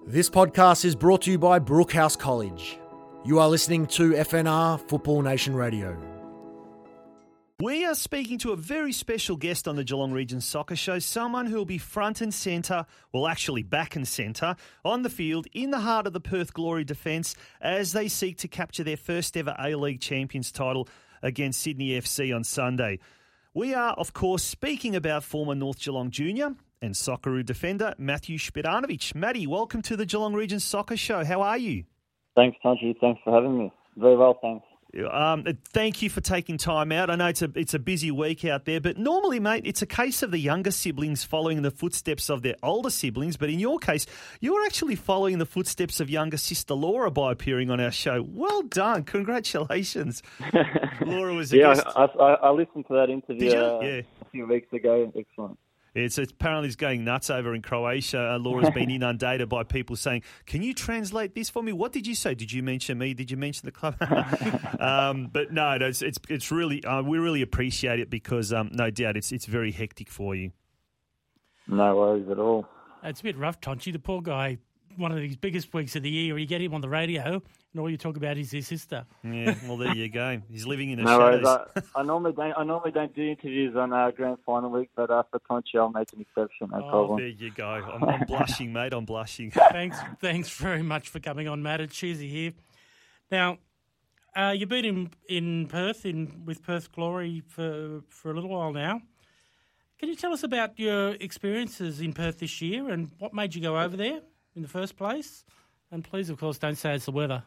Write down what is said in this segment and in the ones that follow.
This podcast is brought to you by Brookhouse College. You are listening to FNR Football Nation Radio. We are speaking to a very special guest on the Geelong Region Soccer Show, someone who will be front and centre, well actually back and centre, on the field in the heart of the Perth Glory defence as they seek to capture their first ever A-League Champions title against Sydney FC on Sunday. We are, of course, speaking about former North Geelong Junior and Socceroo defender Matthew Spiranovic. Matty, welcome to the Geelong Region Soccer Show. How are you? Thanks, Taji. Thanks for having me. Very well, thanks. Thank you for taking time out. I know it's a busy week out there, but normally, mate, it's a case of the younger siblings following the footsteps of their older siblings. But in your case, you're actually following the footsteps of younger sister Laura by appearing on our show. Well done. Congratulations. Laura was a guest. I listened to that interview a few weeks ago. Excellent. It's apparently it's going nuts over in Croatia. Laura's been inundated by people saying, "Can you translate this for me? What did you say? Did you mention me? Did you mention the club?" But no, it's really we really appreciate it because no doubt it's very hectic for you. No worries at all. It's a bit rough, Tonchi. The poor guy. One of his biggest weeks of the year. You get him on the radio, and all you talk about is his sister. Yeah, well, there you go. He's living in the shadows. Worries. I normally don't do interviews on grand final week, but for Tonchi, I'll make an exception. No problem. There you go. I'm blushing, mate. I'm blushing. Thanks very much for coming on, Matt. It's cheesy here. Now, you've been in Perth with Perth Glory for a little while now. Can you tell us about your experiences in Perth this year and what made you go over there in the first place? And please, of course, don't say it's the weather.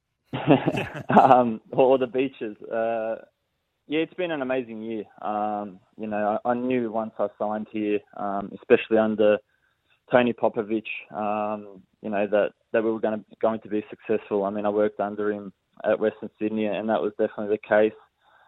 Or the beaches. It's been an amazing year. I knew once I signed here, especially under Tony Popovic, that we were going to be successful. I mean, I worked under him at Western Sydney, and that was definitely the case.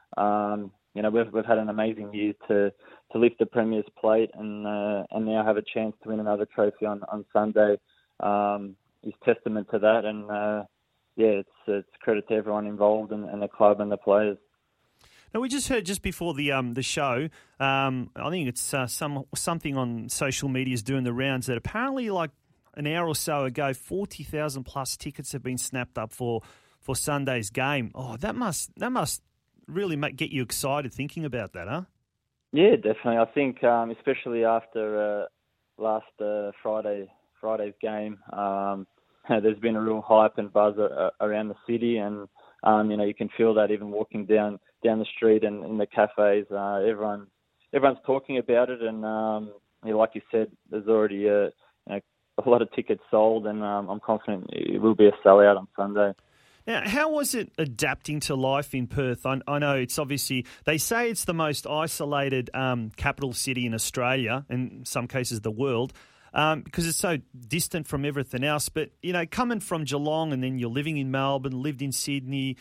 We've had an amazing year to lift the Premier's plate, and now have a chance to win another trophy on Sunday. Is testament to that, and it's credit to everyone involved and the club and the players. Now, we just heard just before the show, I think it's something on social media is doing the rounds that apparently like an hour or so ago, 40,000 plus tickets have been snapped up for Sunday's game. Oh, that must really get you excited thinking about that, huh? Yeah, definitely. I think especially after last Friday's game, there's been a real hype and buzz around the city, and you can feel that even walking down the street and in the cafes. Everyone's talking about it, and like you said, there's already a lot of tickets sold, and I'm confident it will be a sellout on Sunday. Now, how was it adapting to life in Perth? I know it's obviously, they say it's the most isolated capital city in Australia, and in some cases the world, because it's so distant from everything else. But, coming from Geelong and then you're living in Melbourne, lived in Sydney,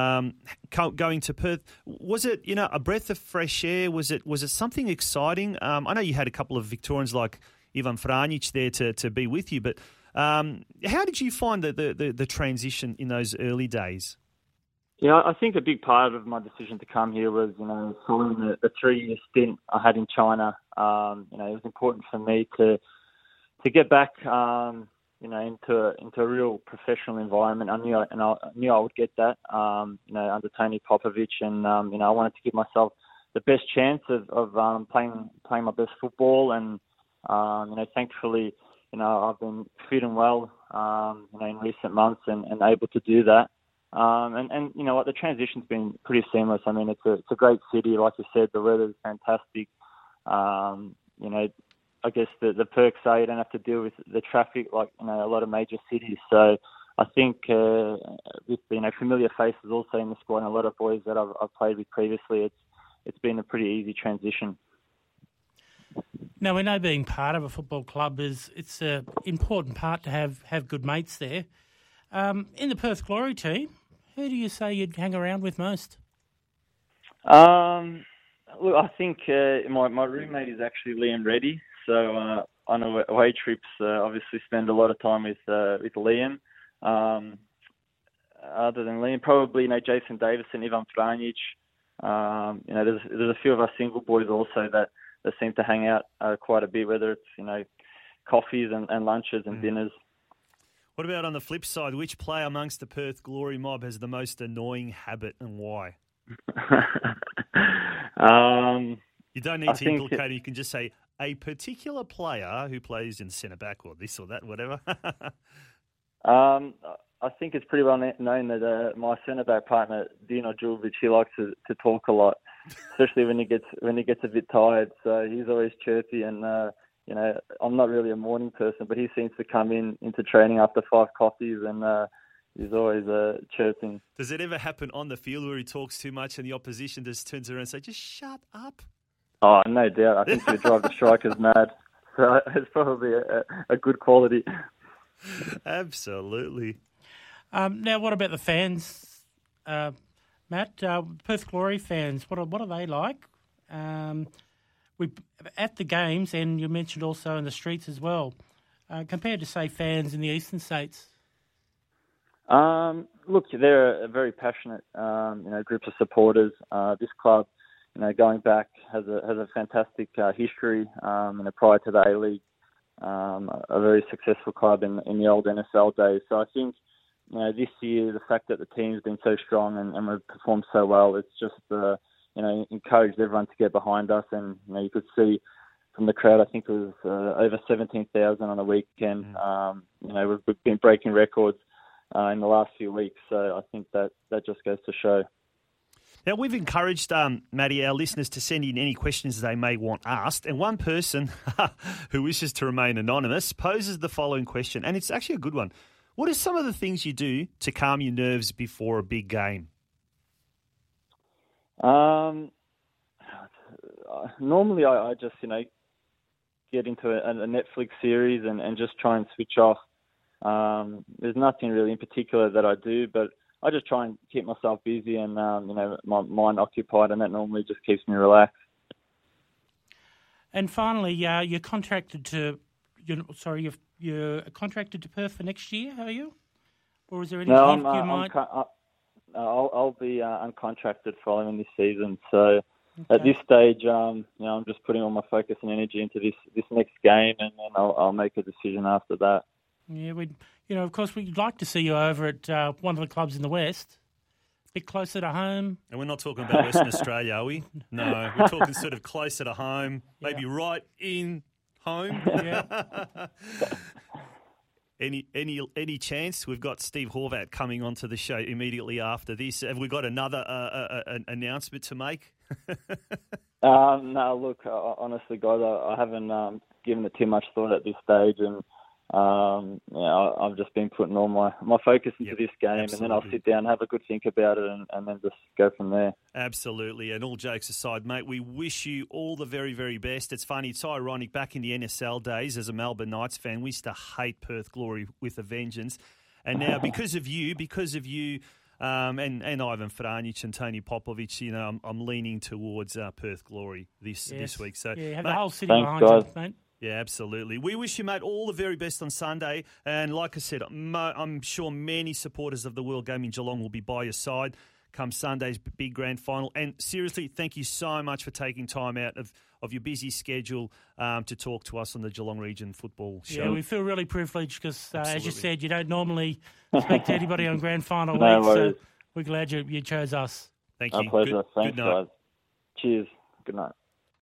going to Perth, was it, a breath of fresh air? Was it something exciting? I know you had a couple of Victorians like Ivan Franjic there to be with you, but how did you find the transition in those early days? Yeah, I think a big part of my decision to come here was, following the 3-year stint I had in China. It was important for me to get back, into a real professional environment. I knew I would get that, under Tony Popovic, and I wanted to give myself the best chance of playing my best football, and thankfully, I've been fit and well, in recent months, and able to do that. And the transition's been pretty seamless. I mean, it's a great city, like you said. The weather's fantastic. I guess the perks are you don't have to deal with the traffic like a lot of major cities. So I think with familiar faces also in the squad and a lot of boys that I've played with previously, it's been a pretty easy transition. Now, we know being part of a football club it's an important part to have good mates there. In the Perth Glory team, who do you say you'd hang around with most? Look, I think my roommate is actually Liam Reddy. So on away trips, obviously spend a lot of time with Liam. Other than Liam, probably Jason Davison, Ivan Franjic. There's a few of us single boys also that seem to hang out quite a bit, whether it's coffees and lunches and dinners. What about on the flip side? Which player amongst the Perth Glory mob has the most annoying habit and why? You don't need to implicate it. You can just say a particular player who plays in centre-back or this or that, whatever. I think it's pretty well known that my centre-back partner, Dino Djurjevic, he likes to talk a lot, especially when he gets a bit tired. So he's always chirpy and, I'm not really a morning person, but he seems to come into training after 5 coffees and he's always chirping. Does it ever happen on the field where he talks too much and the opposition just turns around and says, just shut up? Oh, no doubt. I think he would drive the strikers mad. So it's probably a good quality. Absolutely. Now, what about the fans, Matt? Perth Glory fans, what are they like? At the games, and you mentioned also in the streets as well, compared to, say, fans in the eastern states? Look, they're a very passionate, group of supporters. This club, going back, has a fantastic history. Prior to the A-League, a very successful club in the old NFL days. So I think, this year, the fact that the team's been so strong and we've performed so well, it's just, encouraged everyone to get behind us. And, you could see from the crowd, I think it was over 17,000 on the weekend. We've been breaking records in the last few weeks. So I think that just goes to show. Now, we've encouraged, Matty, our listeners to send in any questions they may want asked. And one person who wishes to remain anonymous poses the following question, and it's actually a good one. What are some of the things you do to calm your nerves before a big game? Normally, I just, get into a Netflix series and just try and switch off. There's nothing really in particular that I do, but I just try and keep myself busy and, my mind occupied, and that normally just keeps me relaxed. And finally, you're contracted to Perth for next year, are you? Or is there any hint you might? I'll be uncontracted following this season. So at this stage, I'm just putting all my focus and energy into this next game, and then I'll make a decision after that. Yeah, of course, we'd like to see you over at one of the clubs in the West, a bit closer to home. And we're not talking about Western Australia, are we? No, we're talking sort of closer to home, maybe right in home. Yeah. Any chance? We've got Steve Horvat coming onto the show immediately after this. Have we got another an announcement to make? No, look, honestly, guys, I haven't given it too much thought at this stage, and I've just been putting all my focus into this game, absolutely. And then I'll sit down, have a good think about it, and then just go from there. Absolutely. And all jokes aside, mate, we wish you all the very, very best. It's funny, it's ironic, back in the NSL days as a Melbourne Knights fan, we used to hate Perth Glory with a vengeance. And now, because of you, and Ivan Franjic and Tony Popovic, I'm leaning towards Perth Glory this week. So, you have the whole city behind you, mate. Yeah, absolutely. We wish you, mate, all the very best on Sunday. And like I said, I'm sure many supporters of the World Game in Geelong will be by your side come Sunday's big grand final. And seriously, thank you so much for taking time out of your busy schedule to talk to us on the Geelong Region Football Show. Yeah, we feel really privileged because, as you said, you don't normally speak to anybody on grand final No week. worries. So we're glad you chose us. Thank you. My pleasure. Thanks, good night. guys. Cheers. Good night.